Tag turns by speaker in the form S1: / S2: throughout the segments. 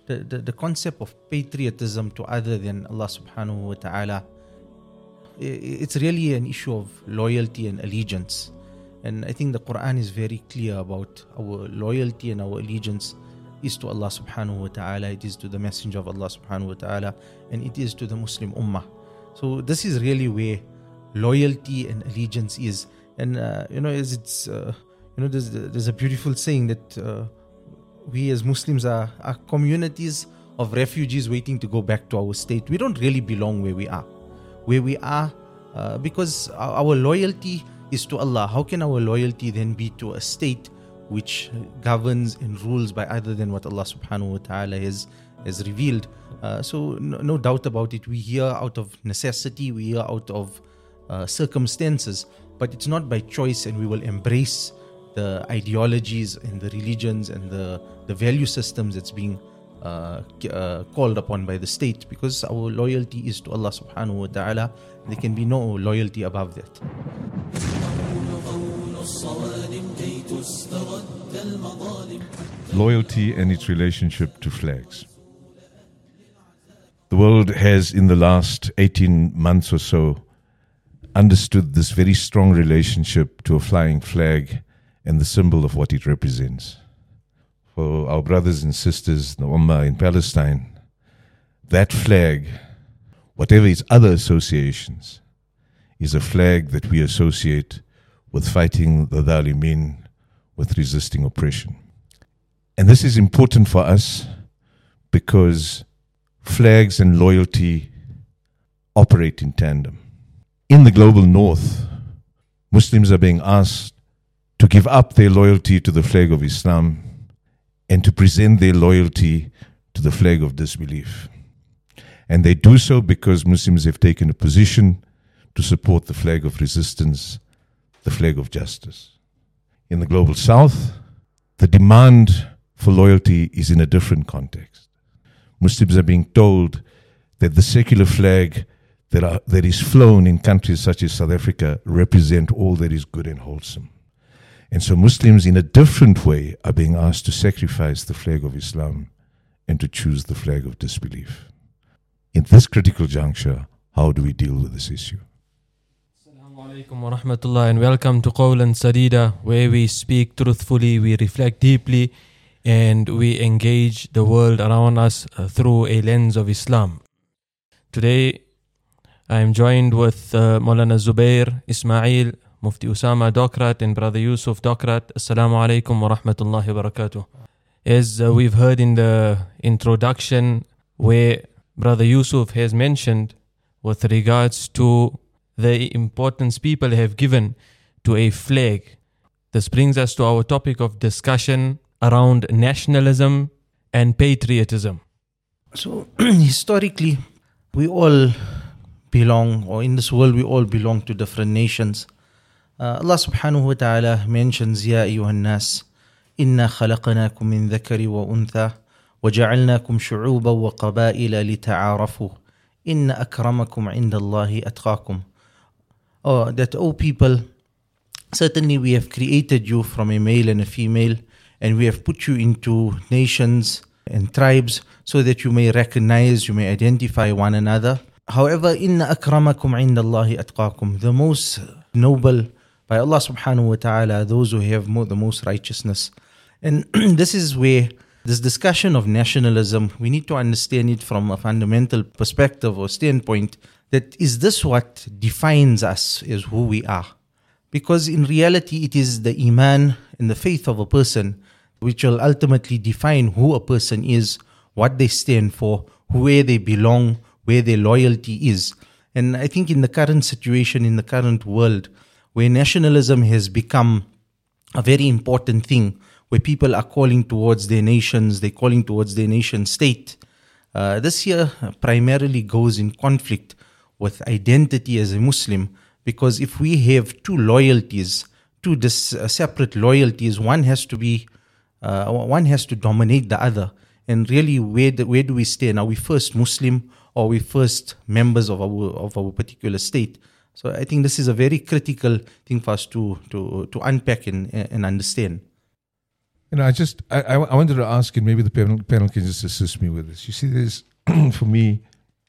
S1: the concept of patriotism to other than Allah subhanahu wa ta'ala, it's really an issue of loyalty and allegiance. And I think the Quran is very clear about our loyalty and our allegiance is to Allah subhanahu wa ta'ala, it is to the Messenger of Allah subhanahu wa ta'ala, and it is to the Muslim Ummah. So this is really where loyalty and allegiance is. And there's a beautiful saying that we as Muslims are communities of refugees waiting to go back to our state. We don't really belong where we are. Where we are, because our loyalty is to Allah. How can our loyalty then be to a state which governs and rules by other than what Allah subhanahu wa ta'ala has revealed? So no doubt about it, we here out of necessity, we here out of circumstances, but it's not by choice, and we will embrace the ideologies and the religions and the value systems that's being called upon by the state, because our loyalty is to Allah subhanahu wa ta'ala. There can be no loyalty above that.
S2: Loyalty and its relationship to flags. The world has, in the last 18 months or so, understood this very strong relationship to a flying flag and the symbol of what it represents. For our brothers and sisters, the Ummah in Palestine, that flag, whatever its other associations, is a flag that we associate with fighting the Dhalimin, with resisting oppression. And this is important for us because flags and loyalty operate in tandem. In the global north, Muslims are being asked to give up their loyalty to the flag of Islam and to present their loyalty to the flag of disbelief. And they do so because Muslims have taken a position to support the flag of resistance, the flag of justice. In the global south, the demand for loyalty is in a different context. Muslims are being told that the secular flag that is flown in countries such as South Africa represent all that is good and wholesome. And so Muslims in a different way are being asked to sacrifice the flag of Islam and to choose the flag of disbelief. In this critical juncture, how do we deal with this issue?
S3: Assalamu alaikum wa rahmatullah, and welcome to Qawlan Sadida, where we speak truthfully, we reflect deeply, and we engage the world around us through a lens of Islam. Today, I am joined with Maulana Zubair Ismail, Mufti Usama Dokrat, and Brother Yusuf Dokrat. Assalamu alaikum wa rahmatullahi wa barakatuh. As we've heard in the introduction, where Brother Yusuf has mentioned with regards to the importance people have given to a flag, this brings us to our topic of discussion around nationalism and patriotism.
S1: So historically, we all belong, or in this world we all belong to different nations. Allah subhanahu wa ta'ala mentions, Ya ayyuhan nas, inna khalaqnakum min dhakari wa untha, wa ja'alnakum shu'uban wa qabaila lita'arafu, inna akramakum inda Allahi atqakum. That, O people, certainly we have created you from a male and a female, and we have put you into nations and tribes so that you may recognize, you may identify one another. However, inna akramakum inda Allahi atqakum, the most noble by Allah subhanahu wa ta'ala, those who have the most righteousness. And this is where this discussion of nationalism, we need to understand it from a fundamental perspective or standpoint, that is this what defines us as who we are? Because in reality, it is the iman and the faith of a person which will ultimately define who a person is, what they stand for, where they belong, where their loyalty is. And I think in the current situation, in the current world, where nationalism has become a very important thing, where people are calling towards their nations, they're calling towards their nation state, this here primarily goes in conflict with identity as a Muslim, because if we have two loyalties, two separate loyalties, one has to dominate the other. And really, where do we stand? Are we first Muslim, or are we first members of our particular state? So I think this is a very critical thing for us to unpack and understand.
S2: I wanted to ask, and maybe the panel can just assist me with this. You see, there's, for me,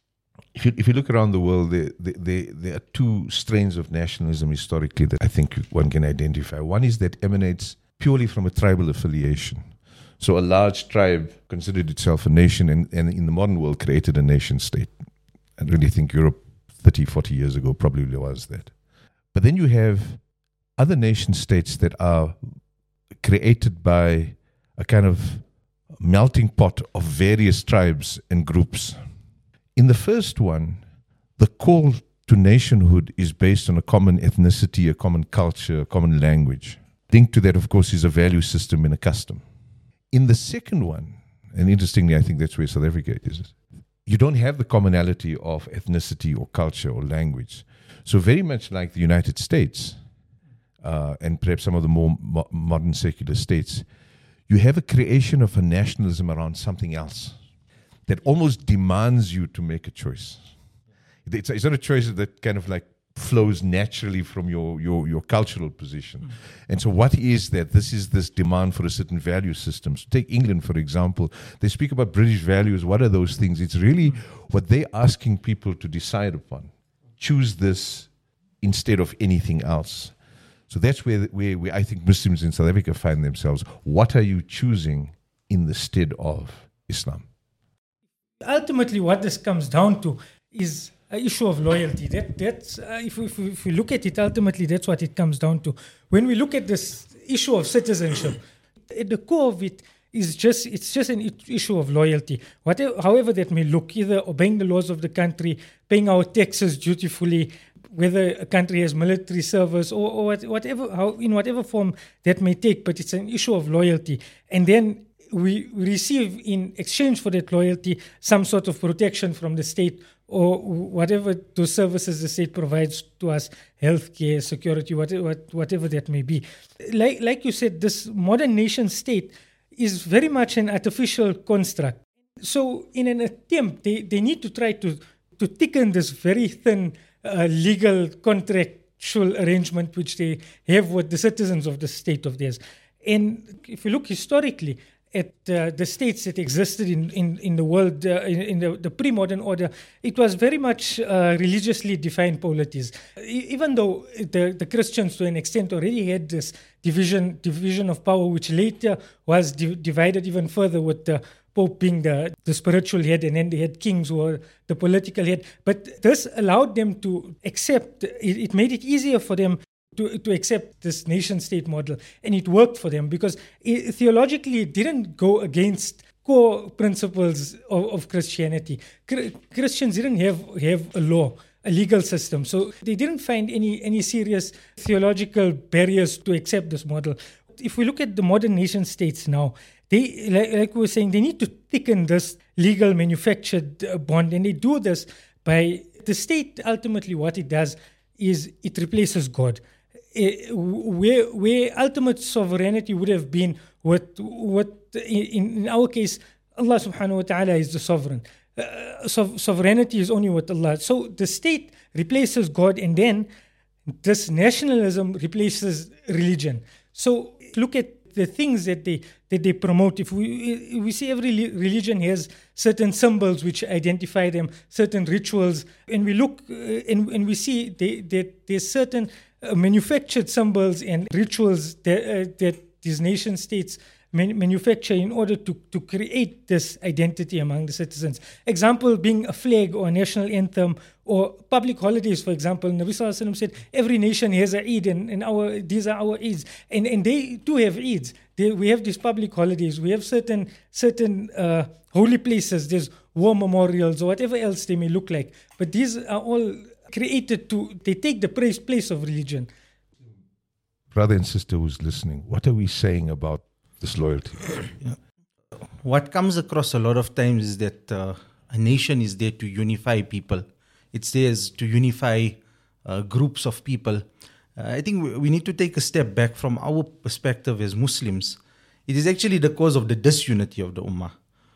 S2: if you look around the world, there are two strains of nationalism historically that I think one can identify. One is that emanates purely from a tribal affiliation. So a large tribe considered itself a nation and in the modern world created a nation state. I really think Europe 30, 40 years ago probably was that. But then you have other nation states that are created by a kind of melting pot of various tribes and groups. In the first one, the call to nationhood is based on a common ethnicity, a common culture, a common language. Linked to that, of course, is a value system and a custom. In the second one, and interestingly, I think that's where South Africa is, you don't have the commonality of ethnicity or culture or language. So very much like the United States, and perhaps some of the more modern secular states, you have a creation of a nationalism around something else that almost demands you to make a choice. It's not a choice that kind of like flows naturally from your cultural position. And so what is that? This is this demand for a certain value system. So take England, for example. They speak about British values. What are those things? It's really what they're asking people to decide upon. Choose this instead of anything else. So that's where I think Muslims in South Africa find themselves. What are you choosing in the stead of Islam?
S4: Ultimately, what this comes down to is an issue of loyalty. That's if we look at it, ultimately, that's what it comes down to. When we look at this issue of citizenship, at the core of it is just an issue of loyalty. However that may look, either obeying the laws of the country, paying our taxes dutifully, whether a country has military service or whatever, in whatever form that may take, but it's an issue of loyalty. And then we receive in exchange for that loyalty some sort of protection from the state or whatever those services the state provides to us, healthcare, security, whatever that may be. Like you said, this modern nation state is very much an artificial construct. So in an attempt, they need to try to thicken this very thin legal contractual arrangement which they have with the citizens of the state of theirs. And if you look historically at the states that existed in the world, in the pre-modern order, it was very much religiously defined polities. Even though the Christians to an extent already had this division of power, which later was divided even further with the Pope being the spiritual head, and then they had kings who were the political head. But this allowed them to accept, it made it easier for them to accept this nation-state model. And it worked for them because theologically it didn't go against core principles of Christianity. Christians didn't have a law, a legal system. So they didn't find any serious theological barriers to accept this model. If we look at the modern nation-states now, they, like we were saying, they need to thicken this legal manufactured bond, and they do this by the state. Ultimately, what it does is it replaces God. Where ultimate sovereignty would have been what in our case, Allah subhanahu wa ta'ala is the sovereign. Sovereignty is only with Allah. So the state replaces God, and then this nationalism replaces religion. So look at the things that they promote. If we see every religion has certain symbols which identify them, certain rituals, and we look and we see that there's certain manufactured symbols and rituals that these nation states manufacture in order to create this identity among the citizens. Example being a flag or a national anthem or public holidays, for example. Nabi Sallallahu Alaihi Wasallam said every nation has a Eid, and these are our Eids, and they do have Eids. We have these public holidays. We have certain holy places. There's war memorials or whatever else they may look like. But these are all created they take the place of religion.
S2: Brother and sister who's listening, what are we saying about this loyalty?
S1: What comes across a lot of times is that a nation is there to unify people. It's there to unify groups of people. I think we need to take a step back from our perspective as Muslims. It is actually the cause of the disunity of the Ummah.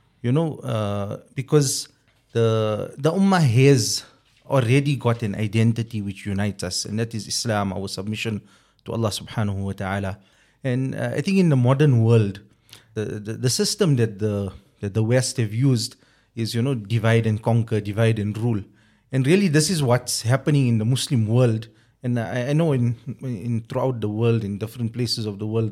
S1: Because the Ummah has already got an identity which unites us, and that is Islam, our submission to Allah subhanahu wa ta'ala. And I think in the modern world, the system that the West have used is, divide and conquer, divide and rule. And really, this is what's happening in the Muslim world. And I know in throughout the world, in different places of the world,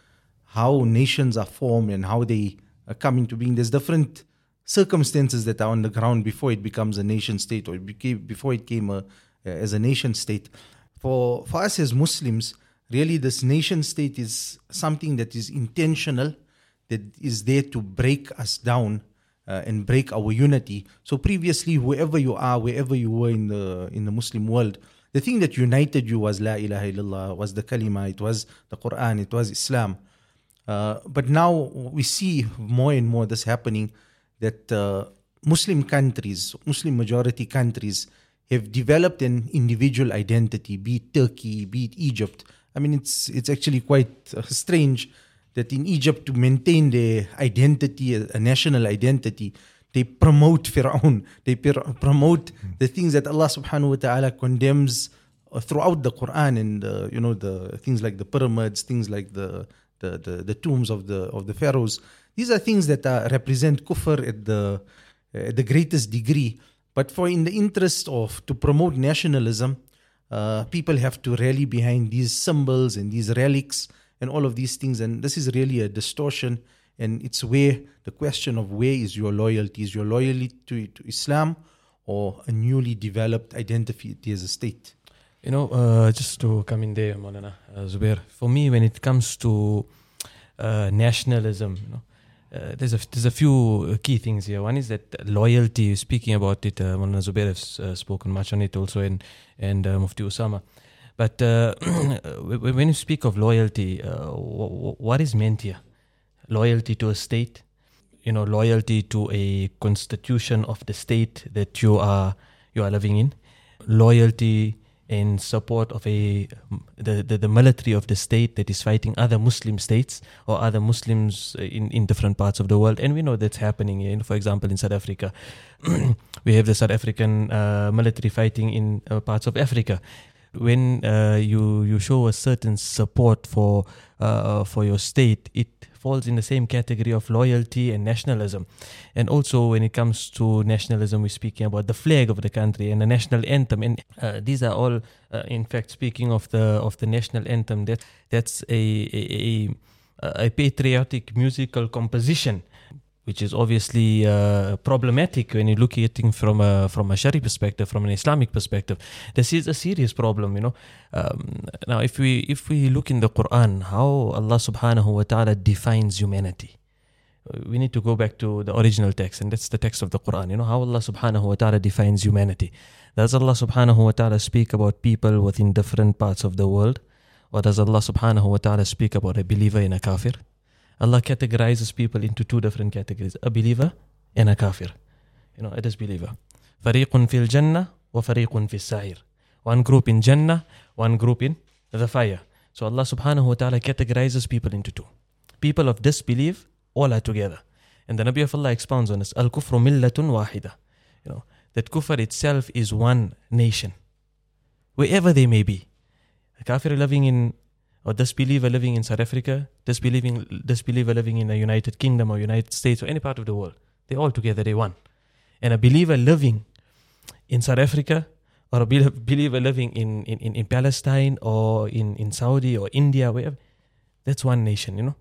S1: how nations are formed and how they are coming to being. There's different circumstances that are on the ground before it becomes a nation state, or before it came as a nation state. For us as Muslims, really this nation state is something that is intentional, that is there to break us down and break our unity. So previously, whoever you are, wherever you were in the Muslim world, the thing that united you was La ilaha illallah, was the kalima, it was the Quran, it was Islam. But now we see more and more this happening, that Muslim countries, Muslim majority countries, have developed an individual identity, be it Turkey, be it Egypt. I mean, it's actually quite strange that in Egypt, to maintain their identity, a national identity, they promote Fir'aun. They promote the things that Allah subhanahu wa ta'ala condemns throughout the Quran, and the things like the pyramids, things like the tombs of the pharaohs. These are things that represent kufr at the greatest degree. But in the interest of to promote nationalism, people have to rally behind these symbols and these relics and all of these things. And this is really a distortion. And it's where the question of where is your loyalty? Is your loyalty to Islam or a newly developed identity as a state?
S3: Just to come in there, Maulana Zubair, for me, when it comes to nationalism, there's a few key things here. One is that loyalty. Speaking about it, Maulana Zubair has spoken much on it also, and Mufti Usama. But when you speak of loyalty, what is meant here? Loyalty to a state, loyalty to a constitution of the state that you are living in, loyalty in support of the military of the state that is fighting other Muslim states or other Muslims in different parts of the world. And we know that's happening here. For example, in South Africa, we have the South African military fighting in parts of Africa. When you show a certain support for your state, it falls in the same category of loyalty and nationalism. And also when it comes to nationalism, we're speaking about the flag of the country and the national anthem. And these are all, in fact, speaking of the national anthem, that's a patriotic musical composition, which is obviously problematic when you look at it from a Shari perspective, from an Islamic perspective. This is a serious problem, Now, if we look in the Quran, how Allah subhanahu wa ta'ala defines humanity, we need to go back to the original text, and that's the text of the Quran. How Allah subhanahu wa ta'ala defines humanity. Does Allah subhanahu wa ta'ala speak about people within different parts of the world? Or does Allah subhanahu wa ta'ala speak about a believer and a kafir? Allah categorizes people into two different categories, a believer and a kafir. A disbeliever. Fariqun fil Jannah wa fariqun fil Sa'ir. One group in Jannah, one group in the fire. So Allah subhanahu wa ta'ala categorizes people into two. People of disbelief, all are together. And the Nabi of Allah expounds on this. Al-kufru millatun wahida. That kufr itself is one nation. Wherever they may be. A kafir living in, or disbeliever living in South Africa, disbeliever living in the United Kingdom or United States or any part of the world. They're all together, they're one. And a believer living in South Africa or a believer living in Palestine or in Saudi or India, wherever, that's one nation,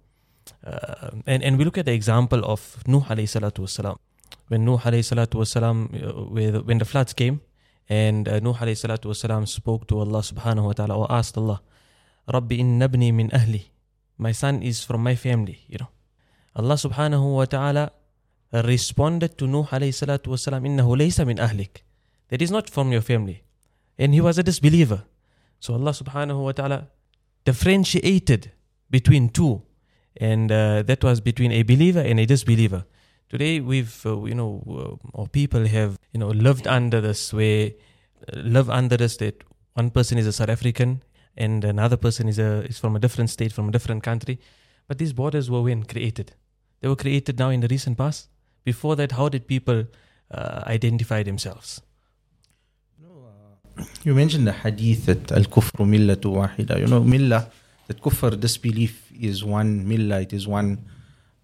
S3: And we look at the example of Nuh alayhi salatu wassalam. When Nuh alayhi salatu wassalam, when the floods came, and Nuh alayhi salatu wassalam spoke to Allah subhanahu wa ta'ala, or asked Allah, Rabbi inna ibni min ahli. My son is from my family, Allah subhanahu wa ta'ala responded to Nuh alayhi salatu wasalam, innahu laysa min ahlik. That is not from your family. And he was a disbeliever. So Allah subhanahu wa ta'ala differentiated between two. And that was between a believer and a disbeliever. Today we've, or people have, lived under this that one person is a South African and another person is from a different state, from a different country. But these borders were when created? They were created now in the recent past. Before that, how did people identify themselves?
S1: You mentioned the hadith that al-kufru millatu wahida. Millah, that kufr, disbelief, is one millah, it is one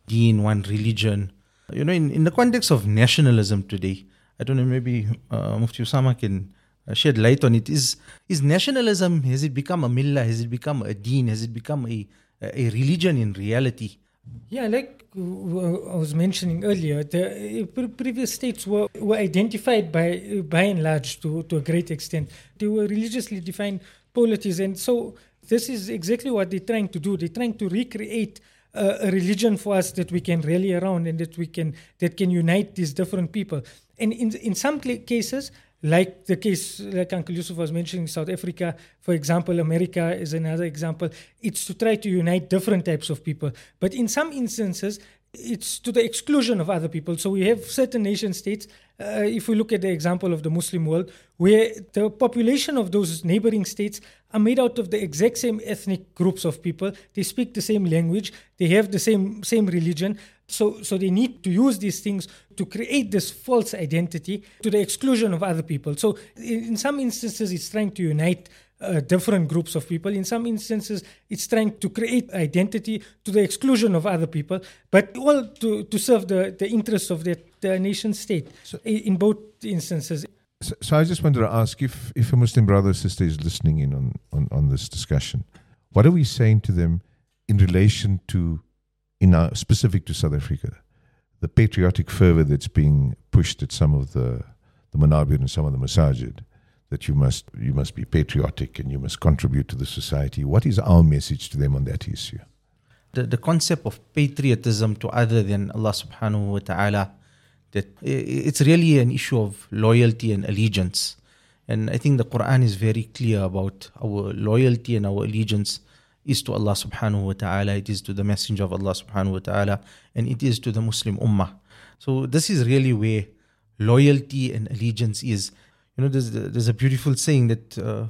S1: deen, one religion. In the context of nationalism today, I don't know, maybe Mufti Usama can shed light on it. Is nationalism, has it become a millah? Has it become a deen? Has it become a religion in reality?
S4: Yeah, like I was mentioning earlier, the previous states were identified by and large to a great extent. They were religiously defined polities, and so this is exactly what they're trying to do. They're trying to recreate a religion for us that we can rally around and that can unite these different people. And in some cases, like the case, like Uncle Yusuf was mentioning, South Africa, for example, America is another example. It's to try to unite different types of people. But in some instances, it's to the exclusion of other people. So we have certain nation states, if we look at the example of the Muslim world, where the population of those neighboring states are made out of the exact same ethnic groups of people. They speak the same language. They have the same religion. So they need to use these things to create this false identity to the exclusion of other people. So in some instances, it's trying to unite different groups of people. In some instances, it's trying to create identity to the exclusion of other people, but all to serve the interests of the nation state in both instances.
S2: So I just wanted to ask if a Muslim brother or sister is listening in on this discussion, what are we saying to them in relation to, specific to South Africa, the patriotic fervor that's being pushed at some of the manabir and some of the masajid, that you must be patriotic and you must contribute to the society? What is our message to them on that issue?
S1: The concept of patriotism to other than Allah subhanahu wa ta'ala, that it's really an issue of loyalty and allegiance. And I think the Quran is very clear about our loyalty and our allegiance is to Allah subhanahu wa ta'ala, it is to the messenger of Allah subhanahu wa ta'ala, and it is to the Muslim ummah. So this is really where loyalty and allegiance is. There's a beautiful saying that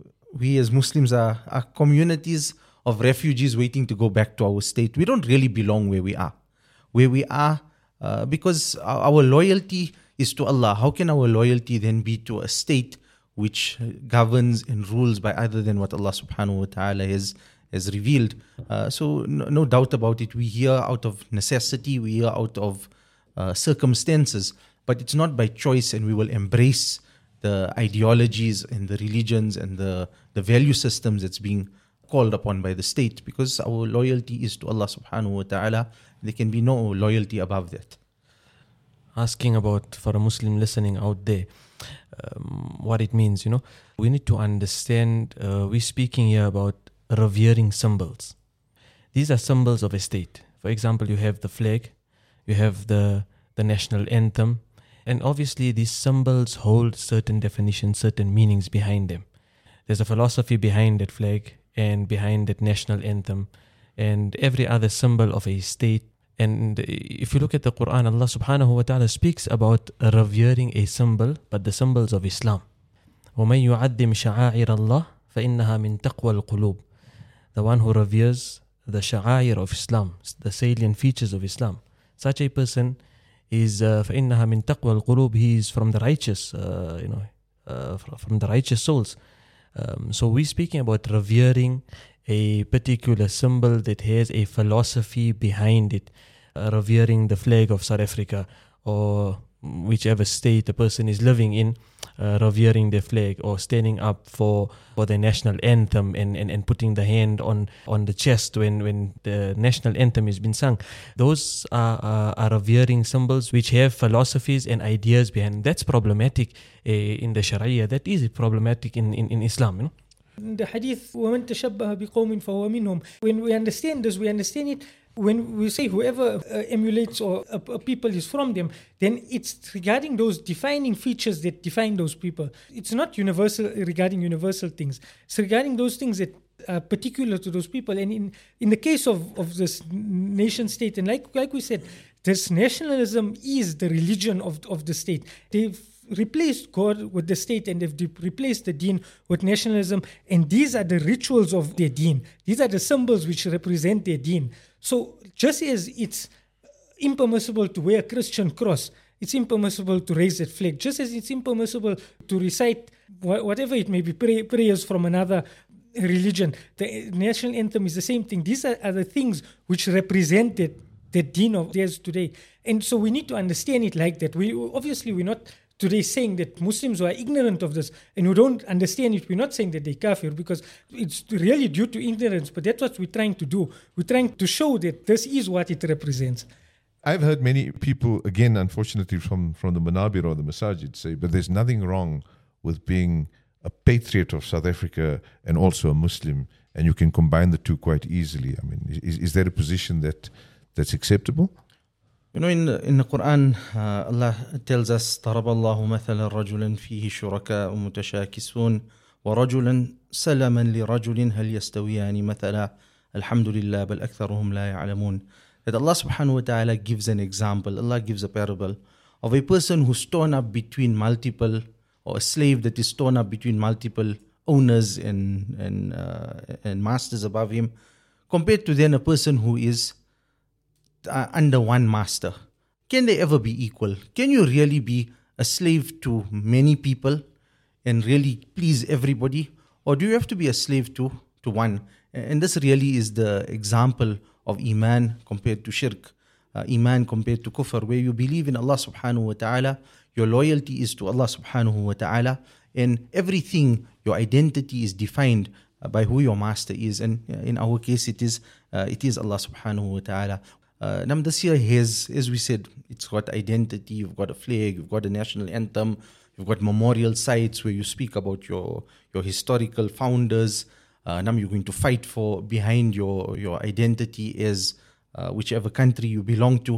S1: we as Muslims are communities of refugees waiting to go back to our state. We don't really belong where we are. Where we are, because our loyalty is to Allah. How can our loyalty then be to a state which governs and rules by other than what Allah subhanahu wa ta'ala has revealed? So no doubt about it, we here out of necessity, we here out of circumstances, but it's not by choice, and we will embrace the ideologies and the religions and the value systems that's being called upon by the state, because our loyalty is to Allah subhanahu wa ta'ala. There can be no loyalty above that.
S3: Asking about, for a Muslim listening out there, what it means, we need to understand, we're speaking here about revering symbols. These are symbols of a state. For example, you have the flag, you have the national anthem, and obviously these symbols hold certain definitions, certain meanings behind them. There's a philosophy behind that flag and behind that national anthem and every other symbol of a state. And if you look at the Quran, Allah subhanahu wa ta'ala speaks about revering a symbol, but the symbols of Islam. وَمَن يُعَدِّمْ شَعَائِرَ اللَّهِ فَإِنَّهَا مِن تَقْوَى الْقُلُوبِ. The one who reveres the sha'air of Islam, the salient features of Islam, such a person is فَإِنَّهَا مِن تَقْوَى الْقُلُوبِ. He is from the righteous, from the righteous souls. So we're speaking about revering a particular symbol that has a philosophy behind it, revering the flag of South Africa or whichever state a person is living in, revering their flag or standing up for the national anthem and putting the hand on the chest when the national anthem has been sung. Those are revering symbols which have philosophies and ideas behind. That's problematic in the Sharia. That is problematic in Islam,
S4: The hadith, وَمَنْ تَشَبَّهَ بِقَوْمٍ فَهُوَ مِنْهُمْ. When we understand this, we understand it when we say whoever emulates or a people is from them, then it's regarding those defining features that define those people. It's not universal regarding universal things. It's regarding those things that are particular to those people. And in the case of this nation state, and like we said, this nationalism is the religion of the state. They've replaced God with the state, and they've replaced the deen with nationalism, and these are the rituals of their deen. These are the symbols which represent their deen. So just as it's impermissible to wear a Christian cross, it's impermissible to raise that flag, just as it's impermissible to recite whatever it may be, prayers from another religion. The national anthem is the same thing. These are the things which represented the deen of theirs today. And so we need to understand it like that. We're not today saying that Muslims who are ignorant of this and who don't understand it, we're not saying that they're kafir, because it's really due to ignorance, but that's what we're trying to do. We're trying to show that this is what it represents.
S2: I've heard many people, again, unfortunately, from the Manabir or the Masajid say, but there's nothing wrong with being a patriot of South Africa and also a Muslim, and you can combine the two quite easily. I mean, is there a position that's acceptable?
S1: You know, in the Quran, Allah tells us, ضرب الله مثلا رجلا فيه شركاء متشاكسون ورجلا سلما لرجل هل يستويان مثلا الحمد لله بل أكثرهم لا يعلمون. That Allah subhanahu wa ta'ala gives an example, Allah gives a parable of a person who's torn up between multiple, or a slave that is torn up between multiple owners and masters above him, compared to then a person who is under one master. Can they ever be equal? Can you really be a slave to many people and really please everybody? Or do you have to be a slave to one? And this really is the example of Iman compared to Shirk, Iman compared to Kufr, where you believe in Allah subhanahu wa ta'ala, your loyalty is to Allah subhanahu wa ta'ala, and everything, your identity is defined by who your master is. And in our case, it is Allah subhanahu wa ta'ala. This year has, as we said, it's got identity, you've got a flag, you've got a national anthem, you've got memorial sites where you speak about your historical founders. Now you're going to fight for behind your identity as whichever country you belong to.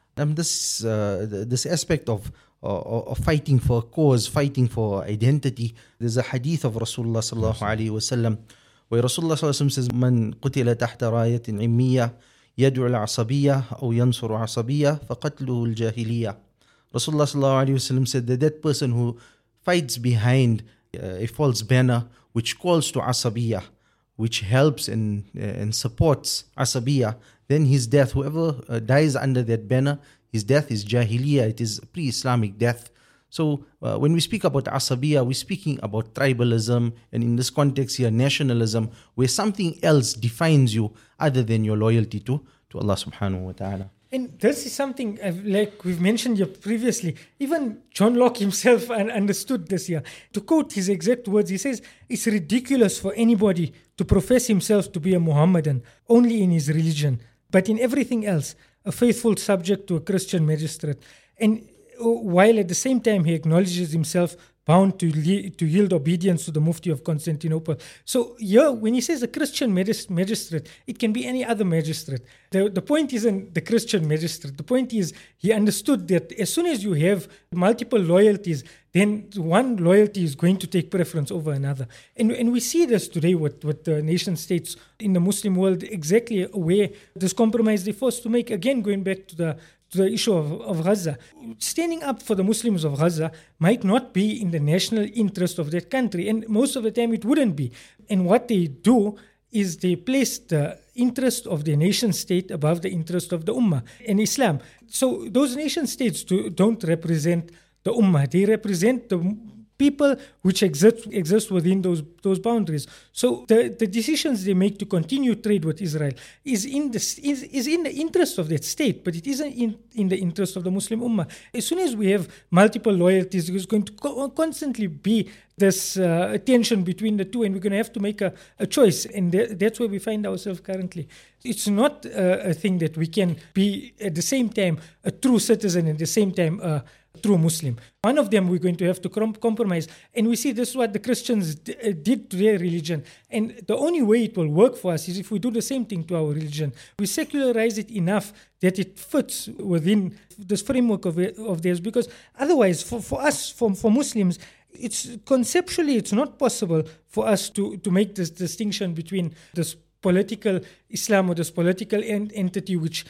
S1: This aspect of fighting for a cause, fighting for identity. There's a hadith of Rasulullah sallallahu alaihi wasallam where Rasulullah sallallahu alaihi wasallam says, "Man qutila tahta rayatin immiya yad'u al-asabiyya aw yansuru asabiyya faqatluhu al-jahiliyya." Rasulullah sallallahu alaihi wasallam said that person who fights behind a false banner which calls to asabiyya, which helps and supports asabiyya, then his death, whoever dies under that banner, his death is jahiliyyah, it is pre-Islamic death. So when we speak about asabiyya, we're speaking about tribalism, and in this context here, nationalism, where something else defines you other than your loyalty to Allah subhanahu wa ta'ala.
S4: And this is something, like we've mentioned here previously, even John Locke himself understood this here. To quote his exact words, he says, "It's ridiculous for anybody to profess himself to be a Muhammadan only in his religion, but in everything else, a faithful subject to a Christian magistrate. And while at the same time he acknowledges himself bound to yield obedience to the Mufti of Constantinople." So here, when he says a Christian magistrate, it can be any other magistrate. The point isn't the Christian magistrate. The point is he understood that as soon as you have multiple loyalties, then one loyalty is going to take preference over another. And we see this today with the nation states in the Muslim world, exactly where this compromise they're forced to make. Again, going back to the issue of Gaza. Standing up for the Muslims of Gaza might not be in the national interest of that country, and most of the time it wouldn't be. And what they do is they place the interest of the nation state above the interest of the Ummah and Islam. So those nation states don't represent the Ummah, they represent the people which exist within those boundaries. So the decisions they make to continue trade with Israel is in the interest of that state, but it isn't in the interest of the Muslim Ummah. As soon as we have multiple loyalties, there's going to constantly be this tension between the two, and we're going to have to make a choice. And that's where we find ourselves currently. It's not a thing that we can be at the same time a true citizen and at the same time a true Muslim. One of them we're going to have to compromise. And we see this is what the Christians did to their religion. And the only way it will work for us is if we do the same thing to our religion. We secularize it enough that it fits within this framework of theirs. Because otherwise, for us, for Muslims, it's conceptually, it's not possible for us to make this distinction between this political Islam or this political entity which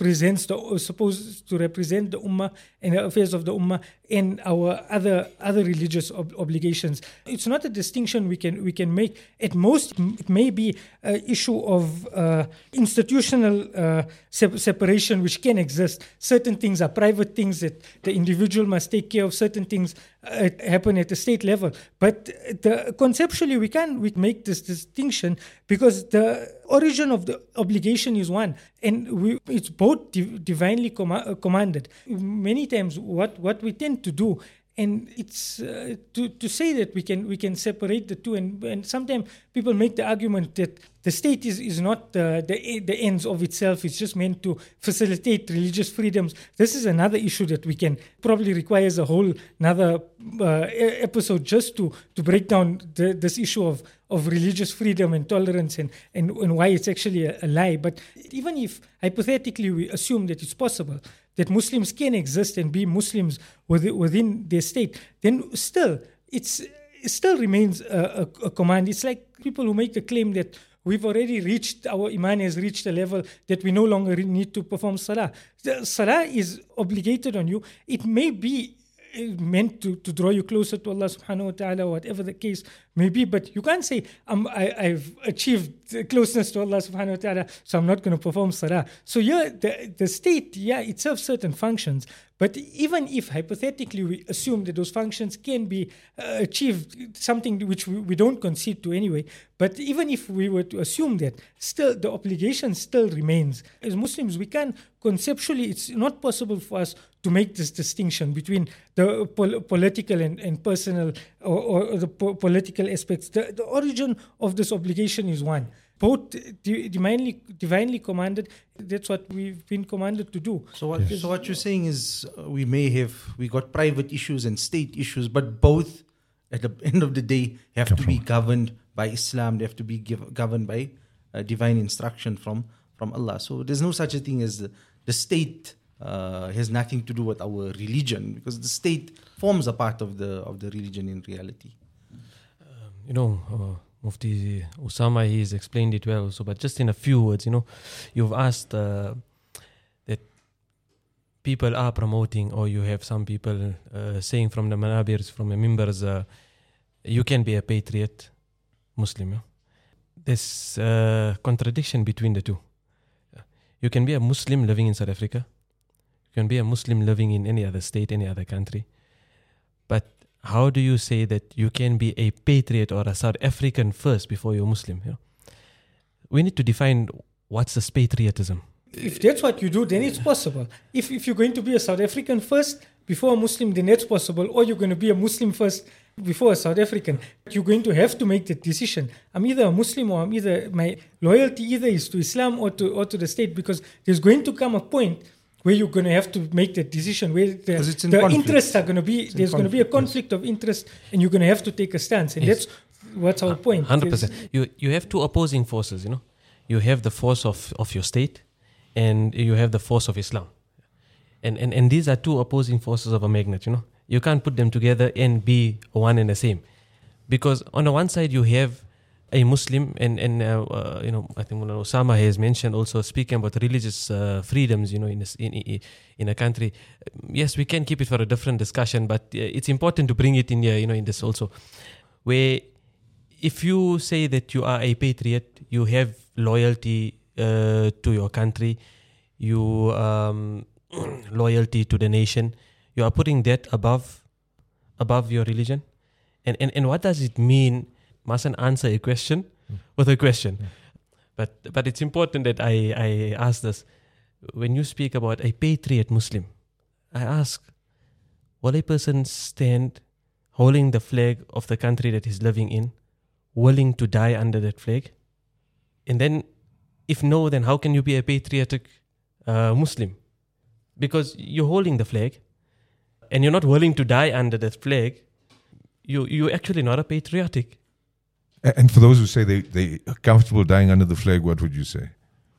S4: supposed to represent the Ummah and the affairs of the Ummah and our other religious obligations. It's not a distinction we can make. At most, it may be an issue of institutional separation which can exist. Certain things are private things that the individual must take care of. Certain things happen at the state level. But conceptually, we make this distinction because the origin of the obligation is one, and it's both divinely commanded. Many times, what we tend to do, and it's to say that we can separate the two, and sometimes people make the argument that the state is not the ends of itself. It's just meant to facilitate religious freedoms. This is another issue that we can probably requires a whole another episode just to break down this issue of religious freedom and tolerance and why it's actually a lie. But even if hypothetically we assume that it's possible that Muslims can exist and be Muslims within their state, then still it still remains a command. It's like people who make the claim that we've already reached, our iman has reached a level that we no longer need to perform salah. The salah is obligated on you. It may be meant to draw you closer to Allah subhanahu wa ta'ala, or whatever the case may be, but you can't say I've achieved closeness to Allah subhanahu wa ta'ala, so I'm not going to perform salah. So the state, it serves certain functions, but even if hypothetically we assume that those functions can be achieved, something which we don't concede to anyway, but even if we were to assume that, still the obligation still remains. As Muslims, we can't conceptually, it's not possible for us to make this distinction between the political and personal or the political aspects. The origin of this obligation is one. Both divinely commanded. That's what we've been commanded to do.
S1: So what you're saying is we got private issues and state issues, but both at the end of the day have to be governed by Islam. They have to be governed by divine instruction from Allah. So there's no such a thing as the state has nothing to do with our religion, because the state forms a part of the religion in reality.
S3: Mufti Usama, he's explained it well also, but just in a few words, you've asked that people are promoting, or you have some people saying from the manabirs, from the mimbars, you can be a patriot Muslim. There's a contradiction between the two. You can be a Muslim living in South Africa. You can be a Muslim living in any other state, any other country. But how do you say that you can be a patriot or a South African first before you're Muslim? We need to define what's this patriotism.
S4: If that's what you do, then it's possible. If you're going to be a South African first before a Muslim, then that's possible. Or you're going to be a Muslim first before a South African. You're going to have to make that decision. I'm either a Muslim, or my loyalty either is to Islam or to the state, because there's going to come a point where you're going to have to make that decision, where the interests are going to be, there's going to be a conflict of interest, and you're going to have to take a stance. And that's what's our point.
S3: 100%. You have two opposing forces, You have the force of your state, and you have the force of Islam. And these are two opposing forces of a magnet, You can't put them together and be one and the same. Because on the one side, you have a Muslim, and I think Osama has mentioned also, speaking about religious freedoms, in a country. Yes, we can keep it for a different discussion, but it's important to bring it in here, in this also. Where if you say that you are a patriot, you have loyalty to your country, you loyalty to the nation, you are putting that above your religion. And what does it mean? Mustn't answer a question with a question. But it's important that I ask this. When you speak about a patriot Muslim, I ask, will a person stand holding the flag of the country that he's living in, willing to die under that flag? And then, if no, then how can you be a patriotic Muslim? Because you're holding the flag and you're not willing to die under that flag, you're actually not a patriotic.
S2: And for those who say they are comfortable dying under the flag, what would you say?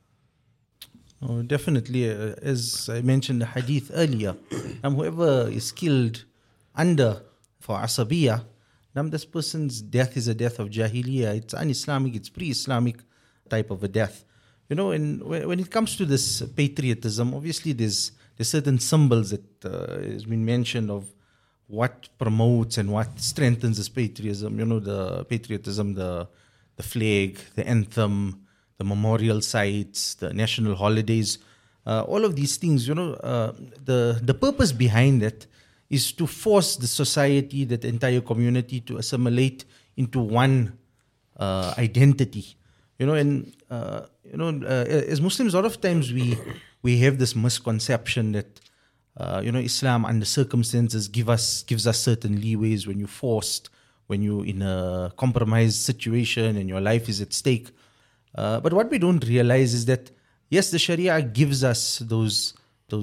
S1: Oh, definitely, as I mentioned the hadith earlier, whoever is killed for asabiya, this person's death is a death of jahiliyyah. It's un-Islamic, it's pre-Islamic type of a death. And when it comes to this patriotism, obviously there's certain symbols that has been mentioned of what promotes and what strengthens this patriotism. The patriotism, the flag, the anthem, the memorial sites, the national holidays, all of these things, the purpose behind it is to force the society, that entire community, to assimilate into one identity. As Muslims, a lot of times we have this misconception that Islam under circumstances gives us certain leeways when you're forced, when you're in a compromised situation and your life is at stake. But what we don't realize is that yes, the Sharia gives us those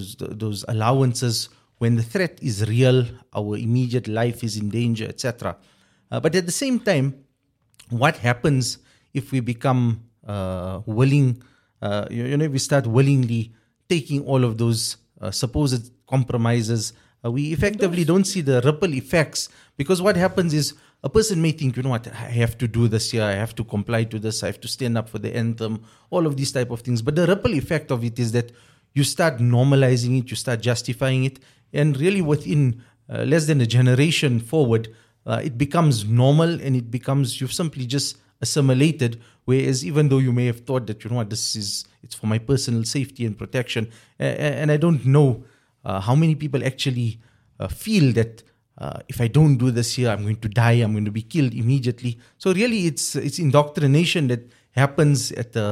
S1: allowances when the threat is real, our immediate life is in danger, etc. But at the same time, what happens if we become willing? If we start willingly taking all of those supposed compromises, we effectively don't see the ripple effects, because what happens is a person may think, I have to do this here, I have to comply to this, I have to stand up for the anthem, all of these type of things. But the ripple effect of it is that you start normalizing it, you start justifying it, and really within less than a generation forward, it becomes normal, and it becomes, you've simply just assimilated. Whereas even though you may have thought that, it's for my personal safety and protection, and I don't know how many people actually feel that if I don't do this here, I'm going to die, I'm going to be killed immediately. So really, it's indoctrination that happens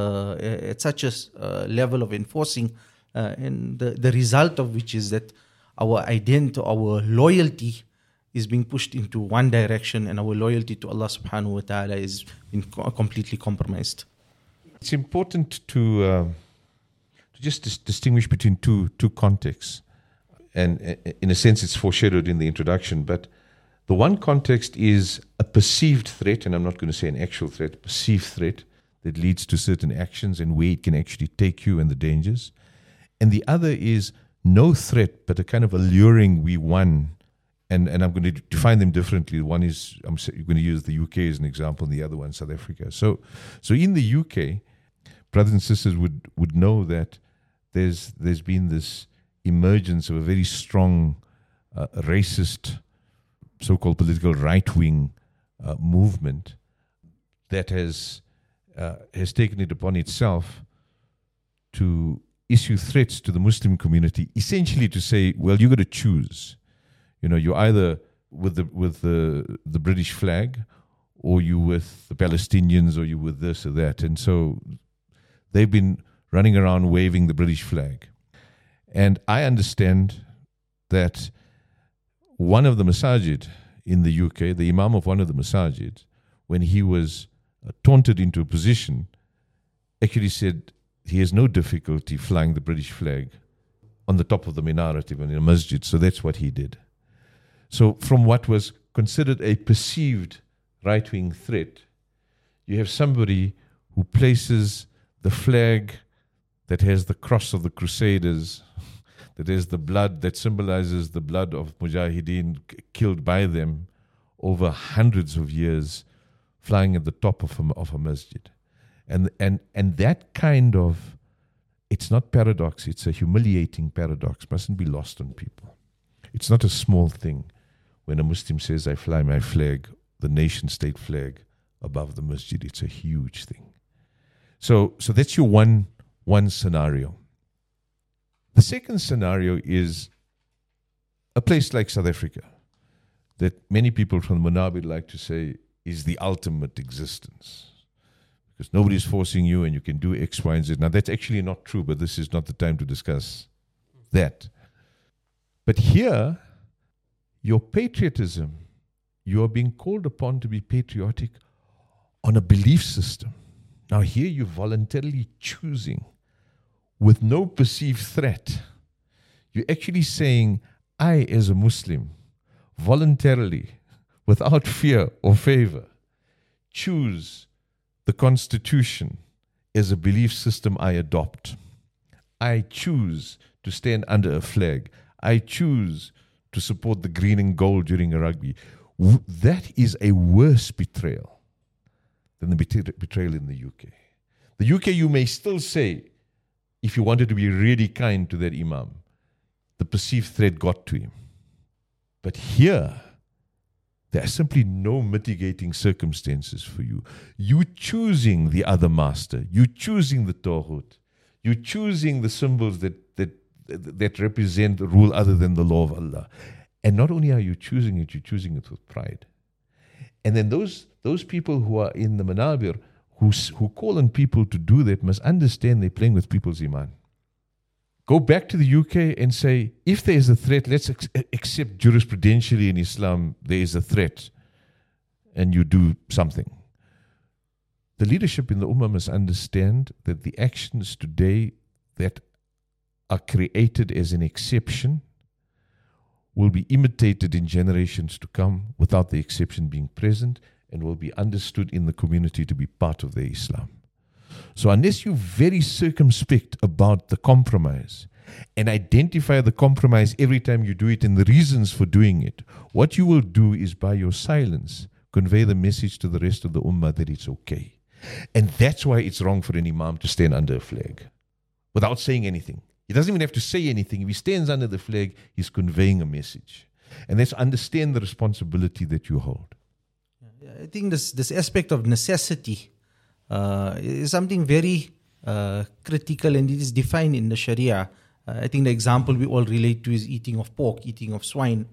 S1: at such a level of enforcing, and the result of which is that our identity, our loyalty is being pushed into one direction, and our loyalty to Allah subhanahu wa ta'ala is being completely compromised.
S2: It's important to just distinguish between two contexts. And in a sense, it's foreshadowed in the introduction. But the one context is a perceived threat, and I'm not going to say an actual threat, a perceived threat that leads to certain actions and where it can actually take you and the dangers. And the other is no threat, but a kind of alluring we won. And I'm going to define them differently. One is, I'm going to use the UK as an example, and the other one, South Africa. So in the UK, brothers and sisters would know that there's been this emergence of a very strong racist, so-called political right-wing movement that has taken it upon itself to issue threats to the Muslim community, essentially to say, well, you got to choose. You're either with the British flag, or you with the Palestinians, or you with this or that. And so they've been running around waving the British flag. And I understand that one of the masajid in the UK, the imam of one of the masajid, when he was taunted into a position, actually said he has no difficulty flying the British flag on the top of the minaret, even in a masjid. So that's what he did. So from what was considered a perceived right-wing threat, you have somebody who places the flag that has the cross of the Crusaders, that is the blood that symbolizes the blood of Mujahideen killed by them over hundreds of years, flying at the top of a masjid. And that kind of, it's not paradox, it's a humiliating paradox, mustn't be lost on people. It's not a small thing when a Muslim says, I fly my flag, the nation state flag, above the masjid. It's a huge thing. So that's your one scenario. The second scenario is a place like South Africa, that many people from the Manabir like to say is the ultimate existence, because nobody's forcing you and you can do X, Y, and Z. Now, that's actually not true, but this is not the time to discuss that. But here, your patriotism, you are being called upon to be patriotic on a belief system. Now, here you're voluntarily choosing with no perceived threat. You're actually saying, I, as a Muslim, voluntarily, without fear or favor, choose the Constitution as a belief system I adopt. I choose to stand under a flag. I choose to support the green and gold during a rugby. That is a worse betrayal than the betrayal in the UK. The UK, you may still say, if you wanted to be really kind to that imam, the perceived threat got to him. But here, there are simply no mitigating circumstances for you. You choosing the other master, you choosing the Tawhut, you choosing the symbols that represent rule other than the law of Allah. And not only are you choosing it, you're choosing it with pride. And then those people who are in the Manabir, who call on people to do that must understand they're playing with people's iman. Go back to the UK and say, if there is a threat, let's accept jurisprudentially in Islam, there is a threat, and you do something. The leadership in the Ummah must understand that the actions today that are created as an exception will be imitated in generations to come without the exception being present, and will be understood in the community to be part of their Islam. So unless you're very circumspect about the compromise and identify the compromise every time you do it and the reasons for doing it, what you will do is by your silence convey the message to the rest of the ummah that it's okay. And that's why it's wrong for an imam to stand under a flag without saying anything. He doesn't even have to say anything. If he stands under the flag, he's conveying a message. And let's understand the responsibility that you hold.
S1: I think this aspect of necessity is something very critical, and it is defined in the Sharia. I think the example we all relate to is eating of pork, eating of swine.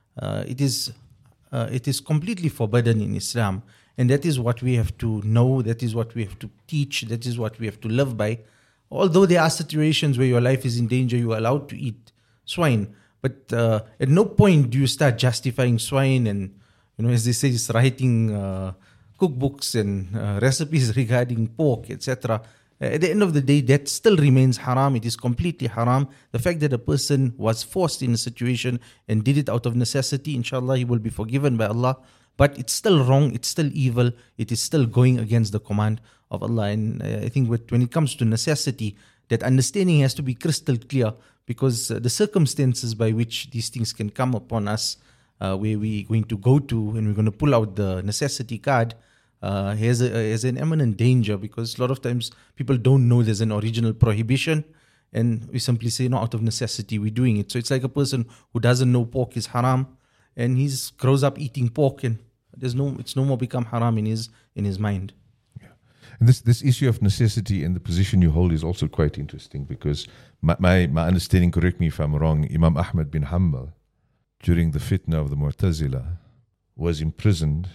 S1: It is completely forbidden in Islam, and that is what we have to know, that is what we have to teach, that is what we have to live by. Although there are situations where your life is in danger, you are allowed to eat swine, but at no point do you start justifying swine and, as they say, just writing cookbooks and recipes regarding pork, etc. At the end of the day, that still remains haram. It is completely haram. The fact that a person was forced in a situation and did it out of necessity, inshallah, he will be forgiven by Allah. But it's still wrong. It's still evil. It is still going against the command of Allah. And I think when it comes to necessity, that understanding has to be crystal clear, because the circumstances by which these things can come upon us, where we're going to go to and we're going to pull out the necessity card, has an imminent danger, because a lot of times people don't know there's an original prohibition, and we simply say, no, out of necessity we're doing it. So it's like a person who doesn't know pork is haram, and he grows up eating pork, and it's no more become haram in his mind.
S2: Yeah. And this issue of necessity and the position you hold is also quite interesting, because my understanding, correct me if I'm wrong, Imam Ahmad bin Hanbal, during the fitna of the Mu'tazila, was imprisoned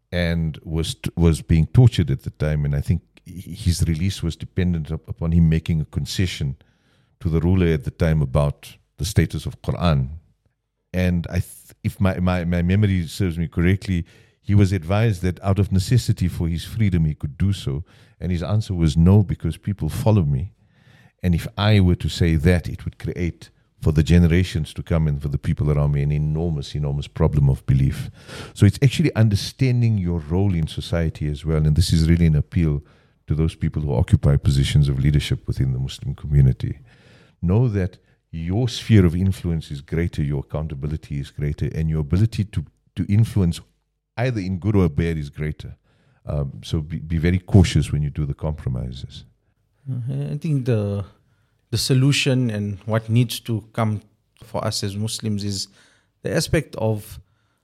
S2: and was being tortured at the time, and I think his release was dependent upon him making a concession to the ruler at the time about the status of Quran. And if my memory serves me correctly, he was advised that out of necessity for his freedom he could do so, and his answer was no, because people follow me, and if I were to say that, it would create for the generations to come and for the people around me an enormous problem of belief. So it's actually understanding your role in society as well, and this is really an appeal to those people who occupy positions of leadership within the Muslim community. Know that your sphere of influence is greater, your accountability is greater, and your ability to influence either in good or bad is greater. So be very cautious when you do the compromises.
S1: I think the solution and what needs to come for us as Muslims is the aspect of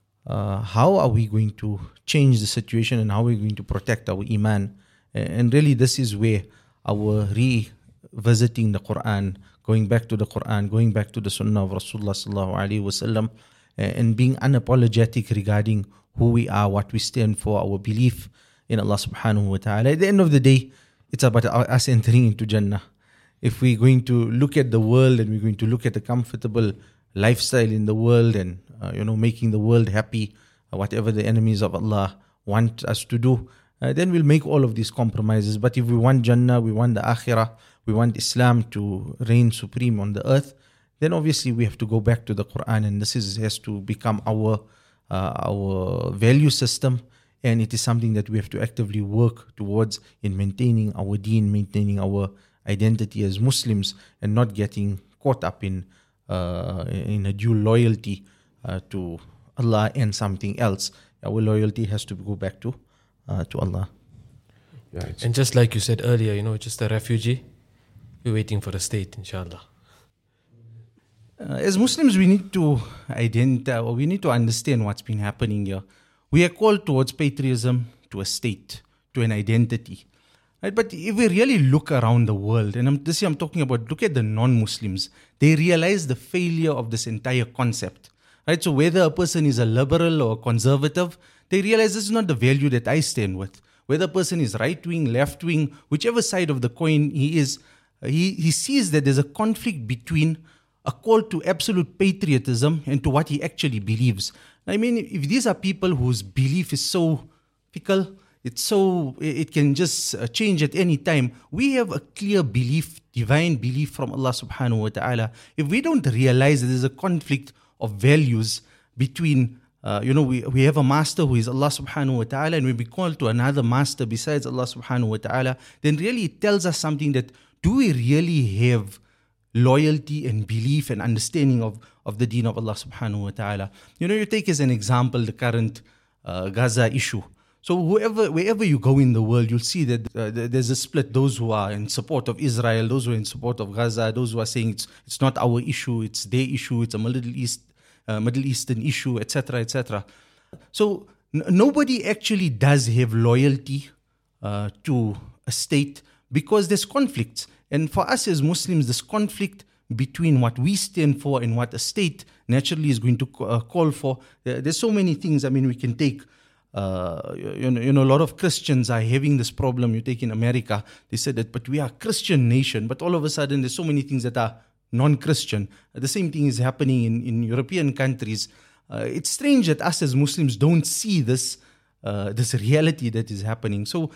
S1: how are we going to change the situation and how are we going to protect our iman. And really this is where our revisiting the Quran, going back to the Quran, going back to the Sunnah of Rasulullah sallallahu alaihi wasallam, and being unapologetic regarding who we are, what we stand for, our belief in Allah subhanahu wa ta'ala. At the end of the day, it's about us entering into Jannah. If we're going to look at the world and we're going to look at a comfortable lifestyle in the world and making the world happy, whatever the enemies of Allah want us to do, then we'll make all of these compromises. But if we want Jannah, we want the Akhirah, we want Islam to reign supreme on the earth, then obviously we have to go back to the Quran, and this has to become our value system, and it is something that we have to actively work towards in maintaining our deen, maintaining our identity as Muslims, and not getting caught up in a dual loyalty to Allah and something else. Our loyalty has to go back to Allah.
S2: Yeah,
S3: And just like you said earlier, just a refugee, we're waiting for the state, inshallah.
S1: As Muslims, we need to we need to understand what's been happening here. We are called towards patriotism, to a state, to an identity. Right? But if we really look around the world, and I'm talking about, look at the non-Muslims, they realize the failure of this entire concept. Right? So whether a person is a liberal or a conservative, they realize this is not the value that I stand with. whether a person is right wing, left wing, whichever side of the coin he is, he sees that there's a conflict between a call to absolute patriotism and to what he actually believes. I mean, if these are people whose belief is so fickle, it can just change at any time. We have a clear belief, divine belief from Allah subhanahu wa ta'ala. If we don't realize that there's a conflict of values between, we have a master who is Allah subhanahu wa ta'ala, and we be called to another master besides Allah subhanahu wa ta'ala, then really it tells us something that, do we really have loyalty and belief and understanding of the deen of Allah subhanahu wa ta'ala? You take as an example the current Gaza issue. So wherever you go in the world, you'll see that there's a split. Those who are in support of Israel, those who are in support of Gaza, those who are saying it's not our issue, it's their issue, it's a Middle Eastern issue, etc., etc. So nobody actually does have loyalty to a state because there's conflicts. And for us as Muslims, this conflict between what we stand for and what a state naturally is going to call for, there's so many things. I mean, we can take. A lot of Christians are having this problem. You take in America, they said that, but we are a Christian nation, but all of a sudden there's so many things that are non-Christian. The same thing is happening in European countries. It's strange that us as Muslims don't see this reality that is happening. So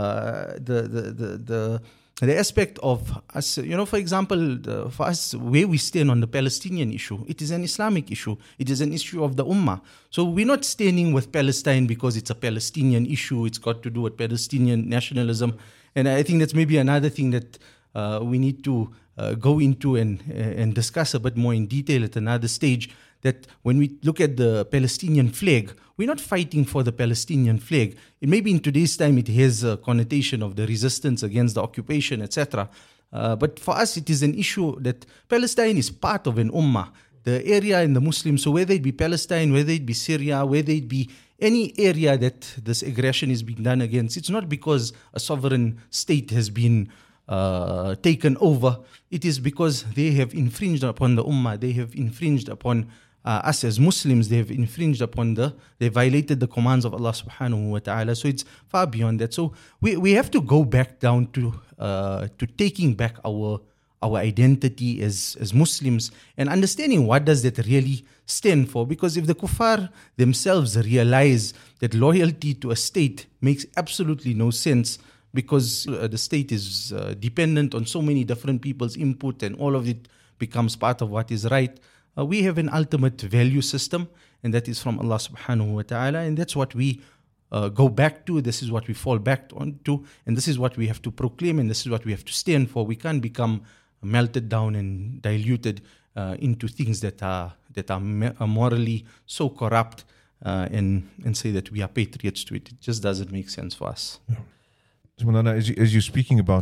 S1: the aspect of us, for example, for us, where we stand on the Palestinian issue, it is an Islamic issue. It is an issue of the Ummah. So we're not standing with Palestine because it's a Palestinian issue. It's got to do with Palestinian nationalism. And I think that's maybe another thing that we need to go into and discuss a bit more in detail at another stage, that when we look at the Palestinian flag, we're not fighting for the Palestinian flag. It maybe in today's time it has a connotation of the resistance against the occupation, etc. But for us, it is an issue that Palestine is part of an ummah, the area and the Muslims. So whether it be Palestine, whether it be Syria, whether it be any area that this aggression is being done against, it's not because a sovereign state has been taken over. It is because they have infringed upon the ummah. They have infringed upon us as Muslims. They have infringed upon they violated the commands of Allah subhanahu wa ta'ala. So it's far beyond that. So we have to go back down to taking back our identity as Muslims and understanding what does that really stand for. Because if the kuffar themselves realize that loyalty to a state makes absolutely no sense, because the state is dependent on so many different people's input and all of it becomes part of what is right. We have an ultimate value system, and that is from Allah subhanahu wa ta'ala, and that's what we go back to. This is what we fall back onto, and this is what we have to proclaim, and this is what we have to stand for. We can't become melted down and diluted into things that are morally so corrupt and say that we are patriots to it. It just doesn't make sense for us.
S2: Yeah. So, Maulana, as you're speaking about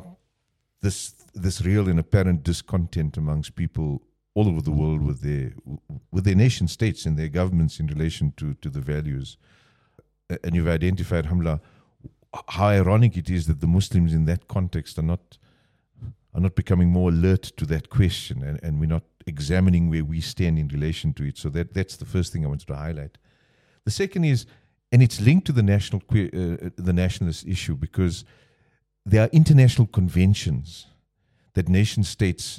S2: this real and apparent discontent amongst people all over the world with their nation states and their governments in relation to the values, and you've identified, alhamdulillah, how ironic it is that the Muslims in that context are not becoming more alert to that question, and we're not examining where we stand in relation to it. So that's the first thing I wanted to highlight. The second is, and it's linked to the nationalist issue, because there are international conventions that nation states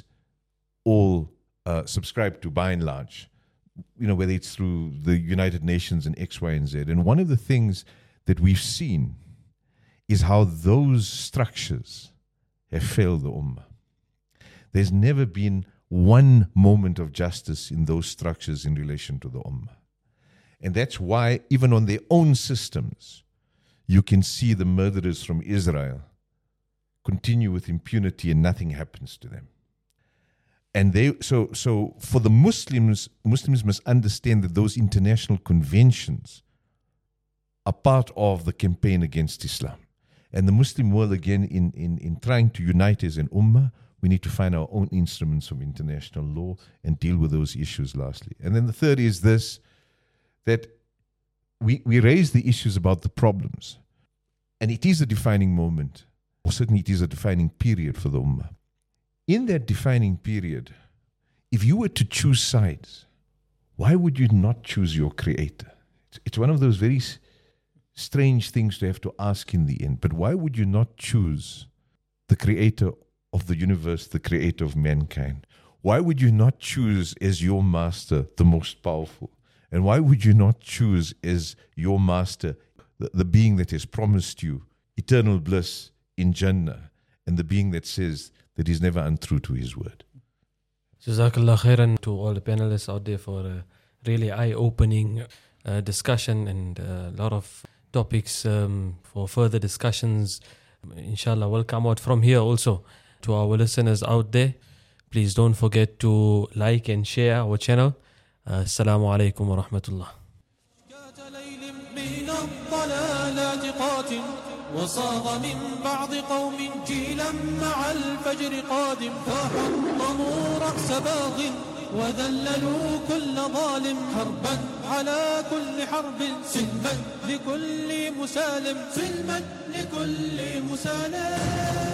S2: all subscribe to by and large, whether it's through the United Nations and X, Y, and Z. And one of the things that we've seen is how those structures have failed the Ummah. There's never been one moment of justice in those structures in relation to the Ummah. And that's why, even on their own systems, you can see the murderers from Israel continue with impunity and nothing happens to them. And so for the Muslims must understand that those international conventions are part of the campaign against Islam. And the Muslim world, again, in trying to unite as an ummah, we need to find our own instruments of international law and deal with those issues lastly. And then the third is this, that we raise the issues about the problems. And it is a defining moment, or certainly it is a defining period for the ummah. In that defining period, if you were to choose sides, why would you not choose your creator? It's one of those very strange things to have to ask in the end. But why would you not choose the creator of the universe, the creator of mankind? Why would you not choose as your master the most powerful? And why would you not choose as your master the being that has promised you eternal bliss in Jannah, and the being that says that he's never untrue to his word?
S3: Jazakallah khairan to all the panelists out there for a really eye-opening discussion, and a lot of topics for further discussions. Inshallah, will come out from here also. To our listeners out there, please don't forget to like and share our channel. Assalamu alaikum wa rahmatullah.
S5: وصاغ من بعض قوم جيلا مع الفجر قادم فحطموا رأس باغ وذللوا كل ظالم حربا على كل حرب سلما لكل مسالم